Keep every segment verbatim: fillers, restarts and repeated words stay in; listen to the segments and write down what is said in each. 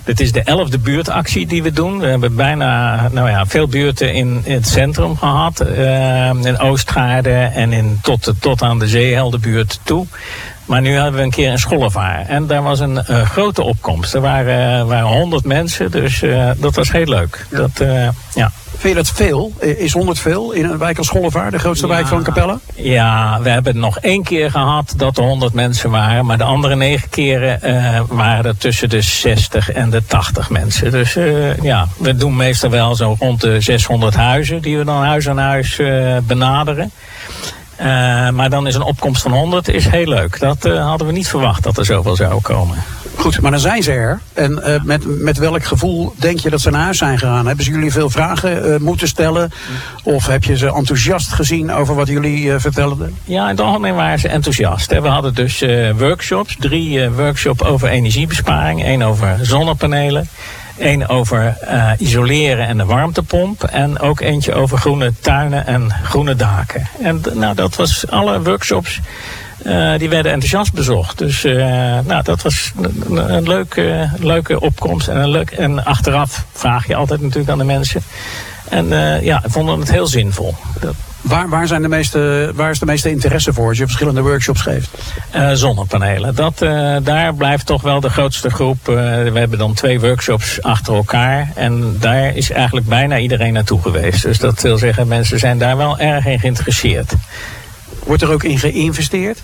Dit is de elfde buurtactie die we doen. We hebben bijna nou ja, veel buurten in, in het centrum gehad. Uh, in Oostgaarden en in, tot, tot aan de Zeeheldenbuurt toe. Maar nu hebben we een keer een Schollevaar. En daar was een uh, grote opkomst. Er waren, uh, waren honderd mensen, dus uh, dat was heel leuk. Ja. Dat, uh, ja. Vind je dat veel? Is honderd veel in een wijk als Schollevaar, de grootste ja. wijk van Capelle? Ja, we hebben het nog één keer gehad dat er honderd mensen waren. Maar de andere negen keren uh, waren er tussen de zestig en de tachtig mensen. Dus uh, ja, we doen meestal wel zo rond de zeshonderd huizen die we dan huis aan huis uh, benaderen. Uh, maar dan is een opkomst van honderd is heel leuk. Dat uh, hadden we niet verwacht dat er zoveel zou komen. Goed, maar dan zijn ze er. En uh, met, met welk gevoel denk je dat ze naar huis zijn gegaan? Hebben ze jullie veel vragen uh, moeten stellen? Of heb je ze enthousiast gezien over wat jullie uh, vertelden? Ja, in het algemeen waren ze enthousiast. Hè. We hadden dus uh, workshops. Drie uh, workshops over energiebesparing. Eén over zonnepanelen. Eén over uh, isoleren en de warmtepomp. En ook eentje over groene tuinen en groene daken. En nou, dat was alle workshops. Uh, die werden enthousiast bezocht. Dus uh, nou, dat was een, een leuke, leuke opkomst. En, een leuk, en achteraf vraag je altijd natuurlijk aan de mensen. En uh, ja, vonden het heel zinvol. Dat, Waar, waar, zijn de meeste, waar is de meeste interesse voor als je verschillende workshops geeft? Uh, zonnepanelen. Dat, uh, daar blijft toch wel de grootste groep. Uh, we hebben dan twee workshops achter elkaar. En daar is eigenlijk bijna iedereen naartoe geweest. Dus dat wil zeggen, mensen zijn daar wel erg in geïnteresseerd. Wordt er ook in geïnvesteerd?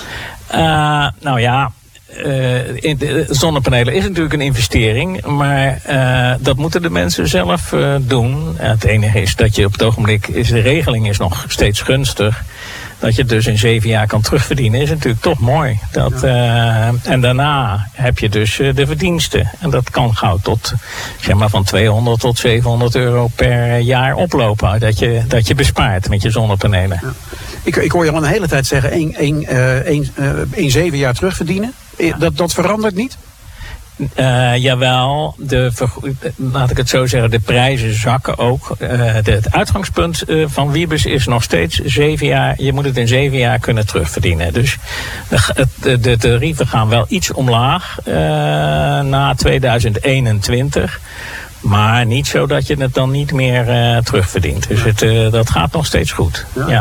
Uh, nou ja, uh, in de zonnepanelen is natuurlijk een investering. Maar uh, dat moeten de mensen zelf uh, doen. Uh, het enige is dat je op het ogenblik, is de regeling is nog steeds gunstig. Dat je het dus in zeven jaar kan terugverdienen is natuurlijk toch mooi. Dat, uh, en daarna heb je dus uh, de verdiensten. En dat kan gauw tot zeg maar van tweehonderd tot zevenhonderd euro per jaar oplopen. Dat je, dat je bespaart met je zonnepanelen. Ja. Ik, ik hoor je al een hele tijd zeggen, één, één, uh, één, uh, één zeven jaar terugverdienen. Ja. Dat, dat verandert niet? Uh, jawel, de, laat ik het zo zeggen, de prijzen zakken ook. Uh, de, het uitgangspunt uh, van Wiebes is nog steeds zeven jaar. Je moet het in zeven jaar kunnen terugverdienen. Dus de, de, de tarieven gaan wel iets omlaag uh, na tweeduizend eenentwintig. Maar niet zo dat je het dan niet meer uh, terugverdient. Dus het, uh, dat gaat nog steeds goed. Ja. Ja.